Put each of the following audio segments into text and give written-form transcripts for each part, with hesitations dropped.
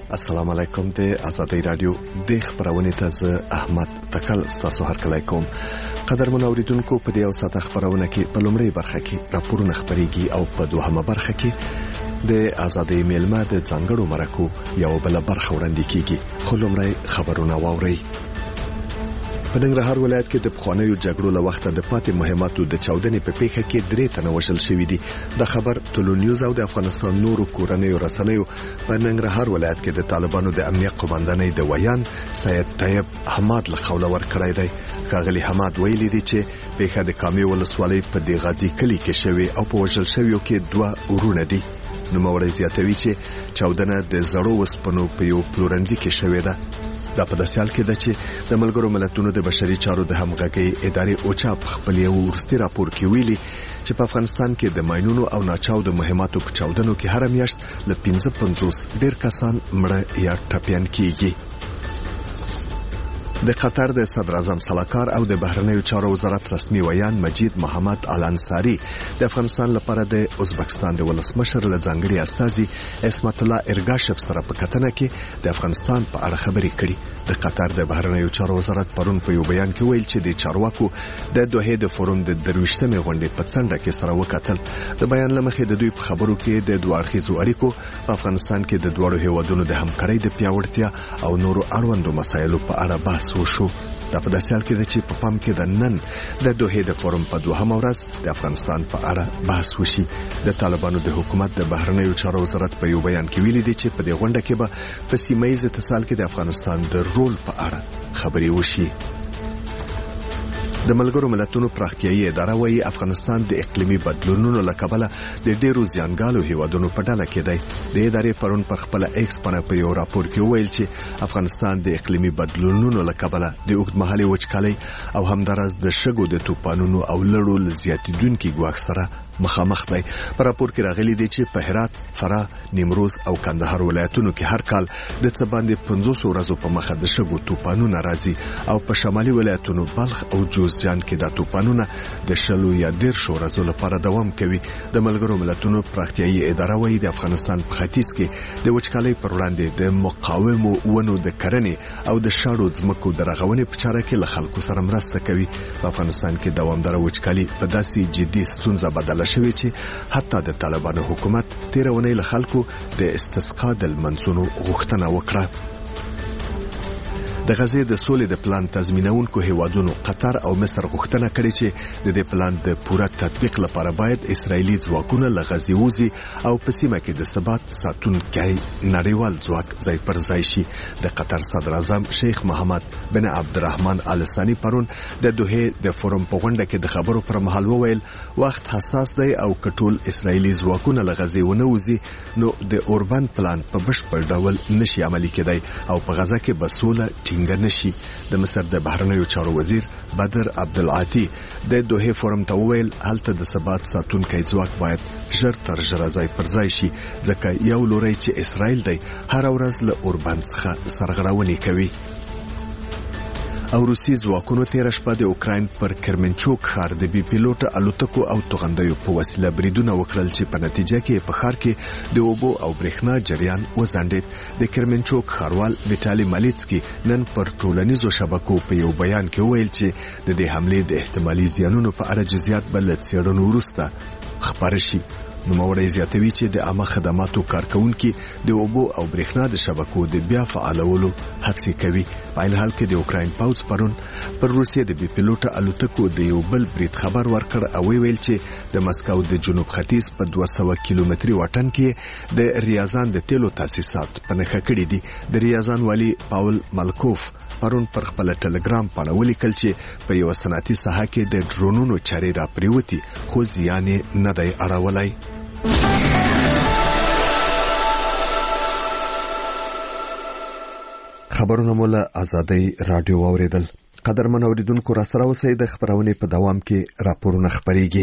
السلام علیکم د آزادۍ رادیو د خبرونه ته احمد تکل تاسو هرکلی کوم. قدرمن اوریدونکو په دې او ساته خبرونه کې په لومړی برخه کې راپورونه خبريږي او په دوهمه برخه کې د آزادۍ میلمه د ځانګړو مرکو یو بل برخه وړاندې کیږي. خو لومړی خبرونه واورئ. په ننګرهار ولایت کې د پخوانیو جګړو له وخته د پاتې مهماتو د چاودنې په پیښه کې 3 تنه وژل شوي دي. د خبر ټولو نیوز او د افغانستان نورو کورنیو رسنیو په ننګرهار ولایت کې د طالبانو د امنیت قوماندانۍ د ویان سید طیب حماد له قوله ورکړی دی. ښاغلي حماد ویلي دي چې پیښه د کامې ولسوالۍ په د غازی کلی کې شوې او په وژل شویو کې 2 ورونه دي. نوموړی زیاتوي چې چاودنه د زړو وسپنو په یو پلورنځي کې شوې ده. دا په داسې حال کې ده چې د ملګرو ملتونو د بشري چارو د همغږۍ ادارې اوچا په خپل یو وروستي راپور کې ویلي چې په افغانستان کې د ماینونو او ناچاودو مهماتو په چاودنو کې هر میاشت له 55 ډیر کسان مړه یا ټپيان کیږي. د قطر د صدر اعظم سلاکار او د بهرنیو چارو وزارت رسمي ویان مجید محمد الانصاری د افغانستان لپاره د ازبکستان د ولسمشر له ځانګړي استازي اسمت الله ارګاشف سره په کتنه کې د افغانستان په اړه خبرې کړې. د قطر د بهرنیو چارو وزارت پرون په یو بیان کې ویل چې د چارواکو د دوه د فورم د 23مې غونډې په څنډه کې سره وکتل. د بیان لمخې د دوی په خبرو کې د دوه اړخیزو اړیکو په افغانستان کې د دوه هیوادونو د همکارۍ د پیاوړتیا او نورو اړوندو مسایلو په اړه بحث وشو. دا په داسې حال کې ده چې په پام کې د نن د دوه د فورم په 2مه ورځ د افغانستان په اړه بحث وشي. د طالبانو د حکومت د بهرنیو چارو وزارت په یو بیان کې ویلي دي چې په دې غونډه کې به په سیمه ییز اتصال کې د افغانستان د رول په اړه خبرې وشي. د ملګرو ملتونو پراختیایي اداره وايي افغانستان د اقلیمي بدلونونو له کبله د ډیرو زیانګالو هیوادونو په ډله کې دی. د ادارې پرون پر خپل ایکس باندې په یو راپور کې ویل چې افغانستان د اقلیمي بدلونونو له کبله د اوږدمهالي وچکالۍ او همدارس د شګو د طوفانونو او لړو زیاتیدونکو ګواښ سره مخامخ دی. په راپور کې راغلي دي چې په هرات، فراه، نیمروز او کندهار ولایتونو کې هر کال د څه باندې 500 ورځو په مخه د شګو طوفانونه راځي او په شمالي ولایتونو بلخ او جوزجان کې د طوفانونه د 10 یا 13 ورځو لپاره دوام کوي. د ملګرو ملتونو پراختیایي اداره وايي د افغانستان په ختیځ کې د وچکالۍ پر وړاندې د مقاومو ونو د کرنې او د شاړو ځمکو د رغونې په چاره کې له خلکو سره مرسته کوي. په افغانستان کې دوامداره وچکالي په داسې جدي ستونزه بدله شوی چې حتی د طالبانو حکومت 13 ونې له خلکو د استسقا د منځونو غوښتنه وکړه. د غزې د سولې د پلان تضمینونکو هیوادونو قطر او مصر غوښتنه کړې چې د دې پلان د پوره تطبیق لپاره باید اسرایلی ځواکونه له غزې وځي او په سیمه کې د ثبات ساتونکي نړیوال ځواک ځای پر ځای شي. د قطر صدر اعظم شیخ محمد بن عبدالرحمن آل ثانی پرون د دوه د فورم په غونډه کې د خبرو پر مهال وویل وخت حساس دی او کټول اسرایلی ځواکونه له غزې ونوځي نو د اوربان پلان په بشپړ ډول نشي عملي کېدای او په غزه کې بسوله نشي. د مصر د بهرنیو چارو وزیر بدر عبدالعاطی د دوه فورم ته وویل هلته د ثبات ساتونکي ځواک باید ژر تر ژره ځای پر ځای شي ځکه یو لوري چې اسرائیل دی هر ورځ له اوربان څخه سرغړونې کوي. او روسي ځواکونو تیر شپه د اوکراین پر کرمنچوک ښار د بي پیلوټ الوتکو او توغندیو په وسیله بریدونه وکړل چې په نتیجه کې په ښار کې د اوبو او برېښنا جریان وځنډید. د کرمنچوک ښاروال ویټالي مالیڅکي نن پر ټولنیزو شبکو په یو بیان کې ویل چې د دې حملې د احتمالي زیانونو په اړه جزئیات بل څېړنو وروسته خبر شي. نوموړی زیاتوي چې د عامه خدماتو کارکونکو د اوبو او برېښنا د شبکو د بیا فعالولو هڅې کوي. په عین حال کې د اوکراین پوځ پرون پر روسیې د بي پیلوټ الوتکو د یو بل برید خبر ورکړ او ویل چې د مسکو د جنوب ختیځ په 200 کیلومتري واټن کې د ریاضان د تیلو تاسیسات په نښه کړي دي. د ریاضان والی پاول مالکوف پرون پر خپل ټلګرام باندې ولیکل چې په یو صنعتي ساحه کې د ډرونونو چارې را پریوتي خو زیان نه دی اړولای. خبرونه مولا آزادۍ رادیو اوریدل. قدرمن اوریدونکو را سره اوسئ. د خبرونه په دوام کې راپورونه خبريږي.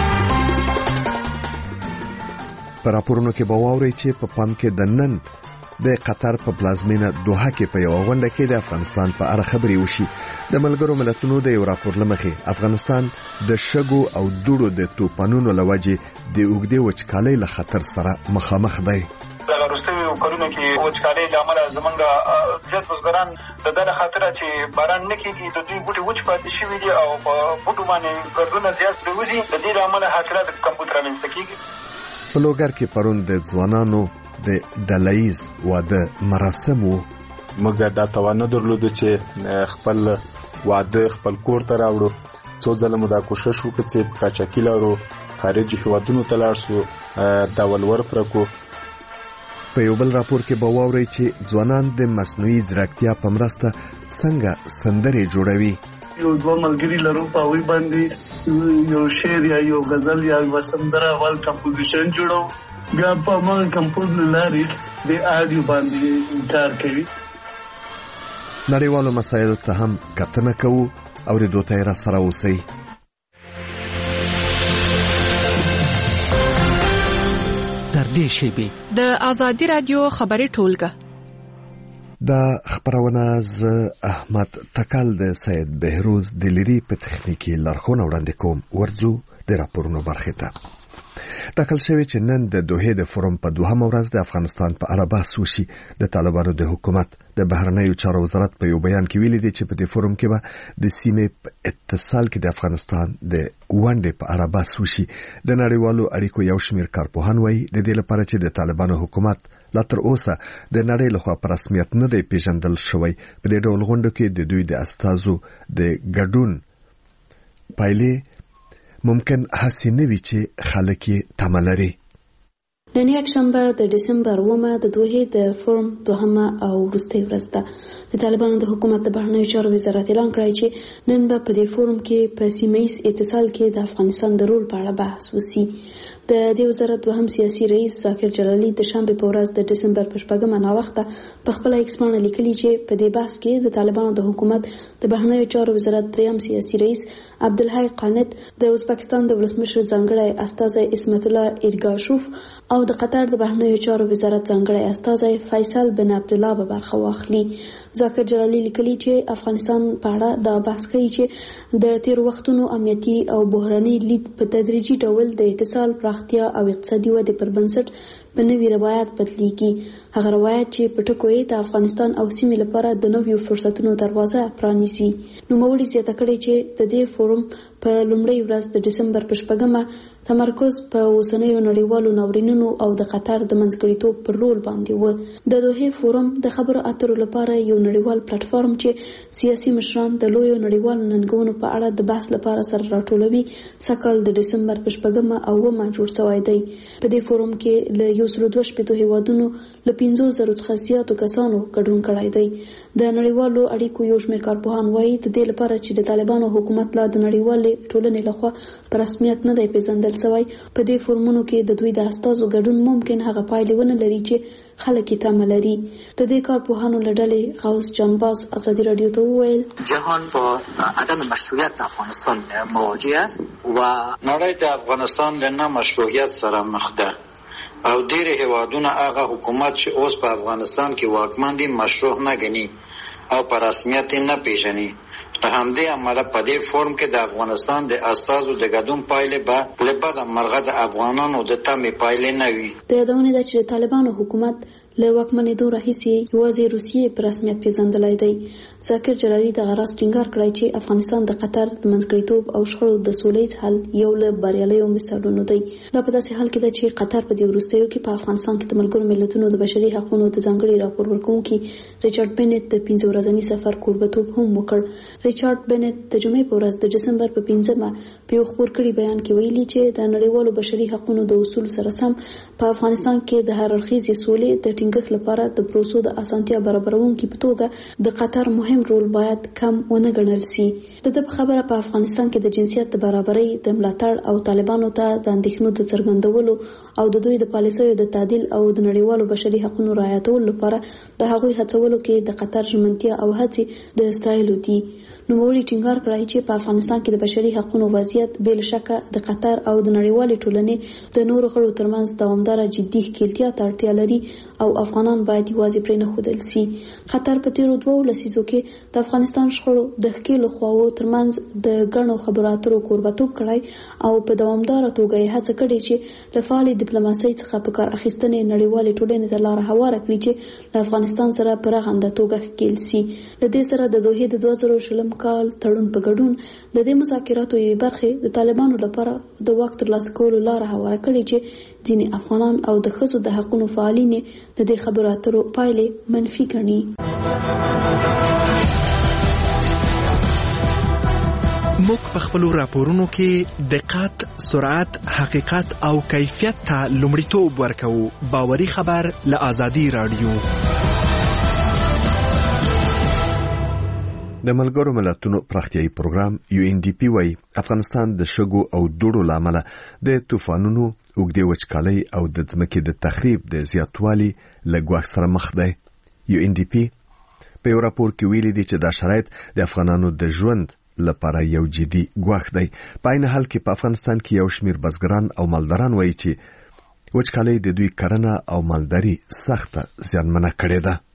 په راپورونو کې به واورئ چې په پام کې د نن د قطر په پلازمینه دوحه کې په یو غونډه کې د افغانستان په اړه خبري وشي. د ملګرو ملتونو د یو راپور لمخې افغانستان د شګو او دوړو د توپانونو لوجې د اوږدې وچکالۍ له خطر سره مخامخ دی. د وروستیو کلونو کې وچکالۍ له امله زمونږ زیات بزګران د دې خاطر چې باران نه کېږي د دوی بوټي وچ پاتې شوي دي او په بوټو باندې ګردونه زیات پرېوځي. د دې له امله حاصلات کمبود رامنځته کېږي. په لوګر کې پرون د ځوانانو د ډلهییز واده مراسم وو. موږ دا توان نه درلود چې خپل واده خپل کور ته راوړو. څو ځله مو دا کوشش وکړ چې قاچاقي لارو خارجي هیوادونو ته لاړ شو، دا ولور پرکو. په یو بل راپور کې به واورئ چې ځوانان د مصنوعي ځیرکتیا په مرسته څنګه سندرې جوړوي. یو دوه ملګري لرو په وی باندې یو شعر یا یو غزل یا یو سندره ول کمپوزیشن جوړو، بیا په ما کمپوز لاري د آډیو باندې کار کوي. نړیوالو مسایلو ته هم کتنه کوو او د دوی را سره اوسئ. تر دې شیبې د آزادي رادیو خبري ټولګه دا خبرونه ز احمد تکل د سید بهروز دلیری په تخنیکی لارښوونه وړاندې کوم. ورځو د راپورونو برخه ته ټاکل شوی چې نن د دوحه د فورم په دوهمه ورځ د افغانستان په اړه بحث وشي. د طالبانو د حکومت د بهرنیو چارو وزارت په یو بیان کې ویلي دی چې په دې فورم کې به د سیمې په اتصال کې د افغانستان د ونډې په اړه بحث وشي. د نړیوالو اړیکو یو شمېر کارپوهان وایي د دې لپاره چې د طالبانو حکومت لا تر اوسه د نړۍ لخوا په رسمیت نه دی پیژندل شوی. په دې ډول غونډو کې د دوی د استازو د ګډون پایلې ممکن هڅه نه وي چې خلک یې تمه لري. نن یک شنبه د دسمبر 9 د دوحه د فورم دوهمه او وروستۍ ورځ ده. د طالبانو د حکومت د بهرنیو چارو وزارت اعلان کړی چې نن به په دې فورم کې په سیمه‌ایز اتصال کې د افغانستان د رول په اړه بحث وشي. د دې وزارت دوهم سیاسي رئیس ذاکر جلالي د شنبه په ورځ د دسمبر په 8مه ناوخته په خپل ایکس باندې لیکلي چې په دې بحث کې د طالبانو د حکومت د بهرنیو چارو وزارت دریم سیاسي رئیس عبدالحی قانت، د ازبکستان د ولسمشر ځانګړی استازی اسمت الله ایرګاشوف او د قطر د بهرنیو چارو وزارت ځانګړی استازی فیصل بن عبد الله به برخه واخلي. ذاکر جلالي لیکلي چې افغانستان په اړه دا بحث کوي چې د تیر وختونو امنیتي او بحراني لید په تدریجي ډول د اتصال پراختیا او اقتصادي ودې پر بنسټ په نوي روایت بدلیږي. هغه روایت چې په ټکو یې د افغانستان او سیمې لپاره د نویو فرصتونو دروازه پرانیسي. نوموړي زیاته کړې چې د دې فورم په لومړۍ ورځ د دسمبر په 8مه تمرکز په اوسنیو نړیوالو ناورینونو او د قطر د منځګړیتوب پر رول باندې و. د دوحه فورم د خبرو اترو لپاره یو نړیوال پلیټ فارم چې سیاسي مشران د لویو نړیوالو ننګونو په اړه د بحث لپاره سره راټولوي سکهال د دسمبر په 8مه او 9مه جوړ شوی دی. په دې فورم کې له 102 هیوادونو له 50,000 څخه زیاتو کسانو ګډون کړی دی. د نړیوالو اړیکو یو شمېر کارپوهان وایي د دې لپاره چې د طالبانو حکومت لا د نړیوالې ټولنې لخوا په رسمیت نه دی پیژندل شوی، په دې فورمونو کې د دوی د استازو ګډون ممکن هغه پایلې ونه لري چې خلک یې تمه لري. د دې کارپوهانو له ډلې غوث جانباز ازادي رادیو ته وویل جهان با عدم مشروعیت افغانستان مواجه است و نړۍ د افغانستان له نامشروعیت سره مخ ده او ډېر هیوادونه هغه حکومت چې اوس په افغانستان کې واکمن دي مشروع نه ګڼي او په رسمیت نه پیژني. په همدې امله په دې فورم کې د افغانستان د استازو د ګډون پایلې به له بده مرغه د افغانانو د تمې پایلې نه وي. د یادونه ده چې طالبانو حکومت له واکمنېدو راهیسې یوازې روسیې په رسمیت پیژندلی دی. ذاکر جلالي د غراس ټینګار کړی چې افغانستان د قطر د منځګړیتوب او شخړو د سولهییز حل یو له بریالیو مثالونو دی. دا په داسې حال کې ده چې قطر په دې وروستیو کې په افغانستان کې د ملګرو ملتونو د بشري حقوقو د ځانګړي راپور ورکوونکي ریچارډ بنت د 15 ورځني سفر کوربتوب هم وکړ. ریچارډ بنت د جمعې په ورځ د دسمبر په 5مه په یو خپور کړي بیان کې ویلي چې د نړیوالو بشري حقوقو د اصول سره سم په افغانستان کې د هر اړخیزې سولې د ټینګښت لپاره د پروسو د اسانتیا برابرونکو په توګه د قطر مهم رول باید کم ونه ګڼل شي. د دې خبره په افغانستان کې د جنسیت د برابرۍ د ملاتړ او طالبانو ته د اندېښنو د څرګندولو او د دوی د پالیسیو د تعدیل او د نړیوالو بشري حقوقو رعایتولو لپاره د هغوی هڅولو کې د قطر ژمنتیا او هڅې د ستایلو دي. نوموړي ټینګار کړی چې په افغانستان کې د بشري حقوقو وضعیت بې له شکه د قطر او د نړیوالې ټولنې د نورو غړو ترمنځ دوامداره جدي ښکېلتیا ته اړتیا لري او افغانان باید یوازې پرې نه ښودل سي. قطر په تیرو 2 لسیزو کې د افغانستان شخړو د ښکېلو خواو ترمنځ د ګڼو خبرو اترو کوربتوب کړی او په دوامداره توګه یې هڅه کړې چې له فعالې ډیپلوماسۍ څخه په کار اخیستنې نړیوالې ټولنې ته لاره هواره کړي چې له افغانستان سره په رغنده توګه ښکېل سي. له دې سره د دوحې د 2020 کال تړون په ګډون د دې مذاکراتو یوې برخې د طالبانو لپاره د واک ترلاسه کولو لاره هواره کړې چې ځینې افغانان او د ښځو د حقونو فعالین د دې خبرو اترو پایلې منفي ګڼي. موږ په خپلو راپورونو کې دقت، سرعت، حقیقت او کیفیت ته لومړیتوب ورکوو. باوري خبر له آزادي رادیو. د ملګرو ملتونو پراختیایي پروګرام UNDP وايي افغانستان د شګو او دوړو لامل د طوفانونو، اوږدې وچکالۍ او د ځمکې د تخریب د زیاتوالي له ګواښ سره مخ دی. UNDP په یو راپور کې ویلي دي چې دا شرایط د افغانانو د ژوند لپاره یو جدي ګواښ دی. په عین حال کې په افغانستان کې یو شمیر بزګران او مالداران وایي چې وچکالۍ د دوی کرنه او مالداري سخته زیانمنه کړې ده.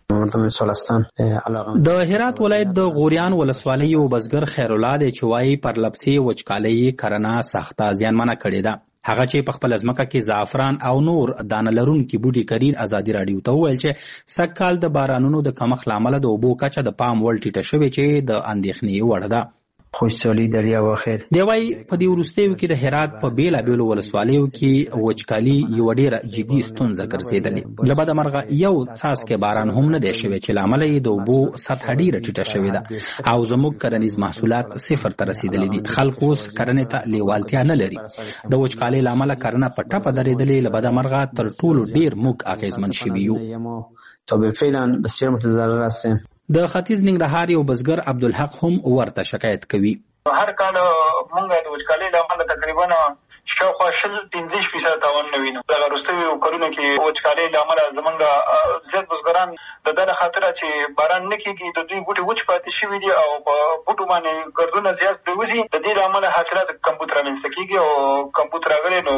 د هرات ولایت د غوریان ولسوالۍ یو بزګر خیر الله دی چې وایي پرلپسې وچکالۍ کرنه سخته زیانمنه کړې ده. هغه چې په خپل ځمکه کې زعفران او نور دانه لرونکي بوټي کري آزادي رادیو ته وویل چې سږکال د بارانونو د کمښت له امله د اوبو کچه د پام وړ ټیټه شوې چې د اندېښنې وړ ده. خوشحالي دریا واخیر دی وایي په دې وروستیو کې د هرات په بیلابیلو ولسوالیو کې وچکالي یو ډېره جدي ستونزه ګرځېدلې. له بده مرغه یو څاڅکی باران هم نه دی شوی چې له امله یې د اوبو سطحه ډېره ټیټه شوې ده او زموږ کرنیز محصولات صفر ته رسېدلي دي. خلک اوس کرنې ته لیوالتیا نه لري. د وچکالۍ له امله کرنه په ټپه درېدلې. له بده مرغه تر ټولو ډېر موږ اغېزمن شوي یو. تا بالفعلا بسیار متضرر هستیم. د ختیځ ننګرهار یو بزګر عبدالحق هم ورته شکایت کوي. هر کال مونږ د وچکالۍ له امله تقریبا شاوخوا 15% تاوان نه وینو. دغه وروستیو کلونو کې وچکالۍ له امله زمونږ زیات بزګران د دې خاطر چې باران نه کېږي د دوی بوټي وچ پاتې شوي دي او په بوټو باندې ګردونه زیات پرېوځي. د دې له امله حاصلات کمبود رامنځته کېږي او کمبود راغلی نو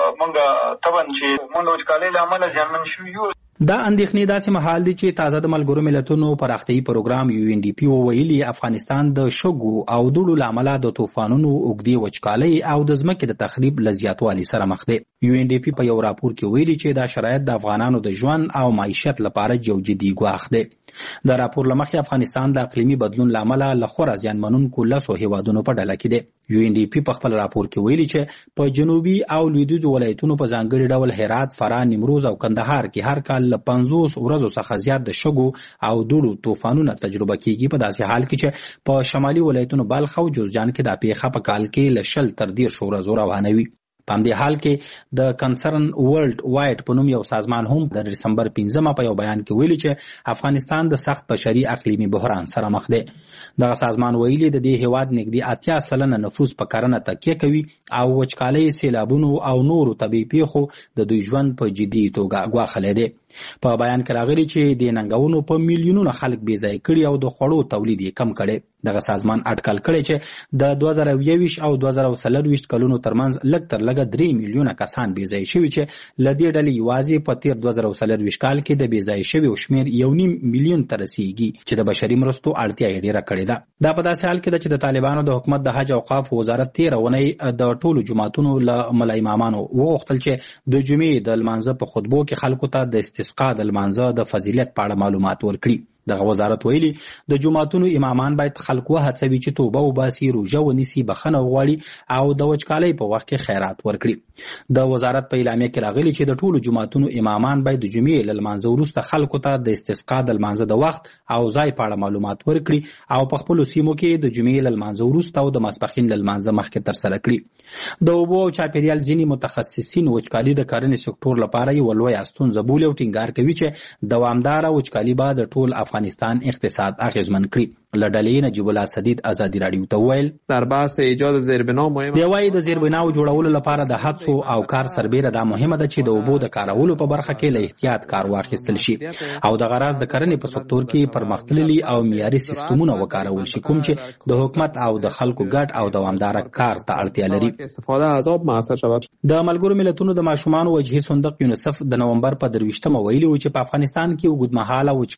مونږ طبعا چې مونږ د وچکالۍ له امله زیانمن شوي یو. دا اندېښنې داسې مهال دي چې تازه د ملګرو ملتونو پراختیایي پروګرام UNDP وویلي افغانستان د شګو او دوړو له امله د طوفانونو، اوږدې وچکالۍ او د ځمکې د تخریب له زیاتوالي سره مخ دی. UNDP په یو راپور کې ویلي چې دا شرایط د افغانانو د ژوند او معیشت لپاره یو جدي ګواښ دی. د راپور له مخې افغانستان د اقلیمي بدلون له امله له خورا زیانمنونکو 10 هیوادونو په ډله کې دی. UNDP په خپل راپور کې ویلي چې په جنوبي او لویدیځو ولایتونو په ځانګړي ډول هرات، فراه، نیمروز او کندهار کې هر کال له 50 ورځو څخه زیات د شګو او دوړو طوفانونه تجربه کیږي. په داسې حال کې چې په شمالي ولایتونو بلخ او جوزجان کې دا پیښه په کال کې له 20 تر 30 ورځو روانه وي. په همدې حال کې د کنسرن ورلد وایډ په نوم یو سازمان هم د دسمبر 15 په یو بیان کې ویلي چې افغانستان د سخت بشري اقلیمي بحران سره مخ دی. دغه سازمان ویلي د دې هیواد نږدې 80% نفوس په کرنه تکیه کوي او وچکالۍ، سیلابونو او نورو طبیعي پیښو د دوی ژوند په جدي توګه ګواښلی دی. په بیان کې راغلي چې د ننګونو په میلیونونو خلک بې ځای کړي او د خوړو تولید یې کم کړي. دغه سازمان اټکل کړی چې د 2021 او 2024 کلونو ترمنځ لږ تر لږه 3 میلیونه کسان بې ځای شوي چې له دې ډلې یوازې په تیر 2024 کال کې د بې ځای شویو شمېر 1.5 میلیون ته رسیږي چې د بشري مرستو اړتیا یې ډېره کړې ده. دا په داسې حال کې ده چې د طالبانو د حکومت د حج او اوقاف وزارت 13 اونۍ د ټولو جماعتونو له ملا امامانو وغوښتل چې د جمعې د لمانځه په خطبو کې خلکو ته د استسقا د لمانځه د فضیلت په اړه معلومات ورکړي. دغه وزارت ویلي د جماعتونو امامان باید خلک وهڅوي چې توبه وباسي، روژه ونیسي، بخښنه وغواړي او د وچکالۍ په وخت کې خیرات ورکړي. د وزارت په اعلامیه کې راغلي چې د ټولو جماعتونو امامان باید د جمعې له لمانځه وروسته خلکو ته د استسقا د لمانځه د وخت او ځای په اړه معلومات ورکړي او په خپلو سیمو کې د جمعې له لمانځه وروسته او د ماسپښین له لمانځه مخکې ترسره کړي. د اوبو او چاپیریال ځینې متخصصین وچکالي د کرنې سکتور لپاره یوه لویه ستونزه بولي او ټینګار کوي چې دوامداره وچکالي به د ټول افغانستان اقتصاد اغیزمن کړي. له ډلې نجیب الله صدید ازادي راډیو ته وویل در بحث ایجاد زیربنا مهمه دی وايي د زیربناو جوړولو لپاره د هڅو او کار سربېره دا مهمه ده چې د اوبو د کارولو په برخه کې له احتیاط کار واخیستل شي او د غراض د کرنې په سکتور کې پرمختللي او معیاري سیستمونه وکارول شي کوم چې د حکومت او د خلکو ګډ او دوامدار کار ته اړتیا لري. استفاده از آب موثر شود. د ملګرو ملتونو د ماشومانو وجهي صندوق یونیسف د نومبر په 23مه ویلي و چې په افغانستان کې اوږدمهاله